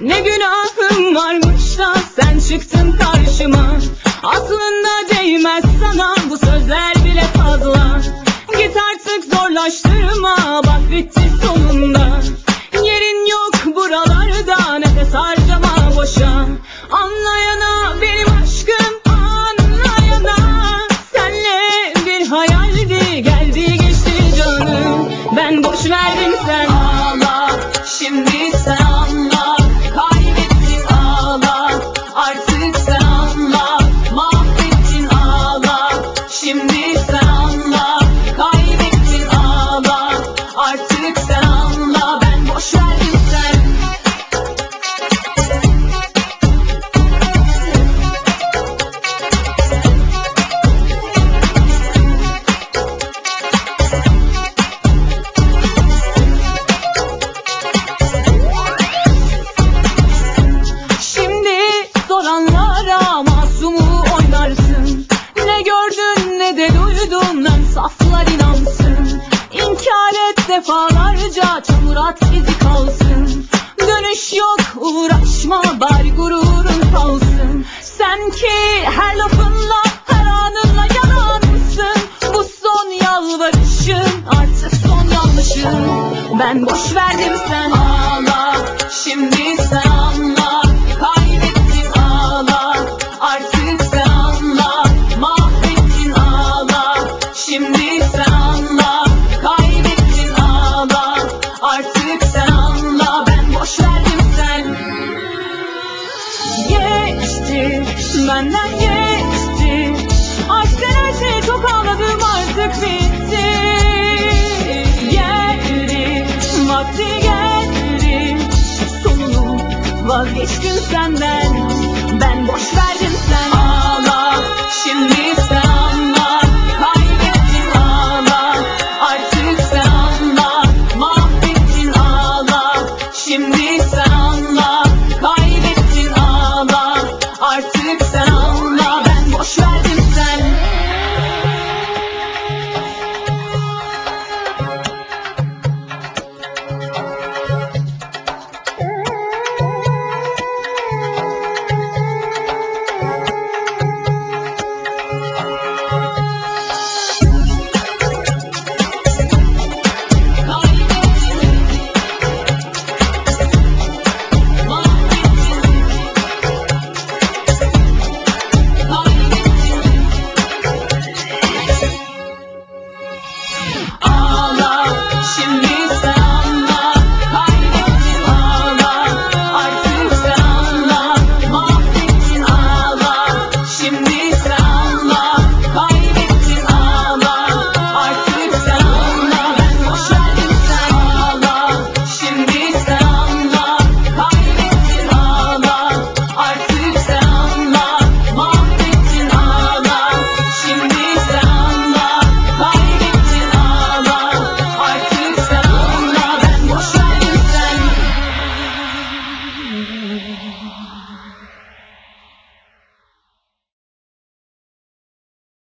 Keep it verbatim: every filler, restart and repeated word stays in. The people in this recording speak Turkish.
Ne günahım varmış da sen çıktın karşıma. Aslında değmez sana bu sözler bile fazla. Git artık zorlaştırma, bak bitti sonunda. Yerin yok buralarda, nefes harcama boşa. Anlayana benim aşkım, anlayana. Senle bir hayaldi, geldi geçti canım. Ben boş verdim sen ağla, şimdi sen anla. Kaybettin ağla, artık sen anla. Mahvettin ağla, şimdi sen anla. Kaybettin ağla, artık sen anla. Ben boş verdim sen. Şimdi soranlara masumu oynarsın. Ne gördün ne de duydun, lan saflar inansın. İnkar et defalarca, çamur at izi kalsın. Dönüş yok uğraşma, bari gururun kalsın. Sen ki her lafınla her anınla yalansın. Bu son yalvarışın, artık son yanlışın. Ben boş verdim sen ağla, şimdi sen anla. Kaybettin ağla, artık sen anla. Mahvettin ağla, şimdi sen anla. Kaybettin ağla, artık sen anla. Ben boş verdim sen. Geçti, benden geçti. Aşktan her şeye çok ağladım, artık bitti. Geldi, vakti geldi. Sonunu vazgeçtim senden. Ben boş verdim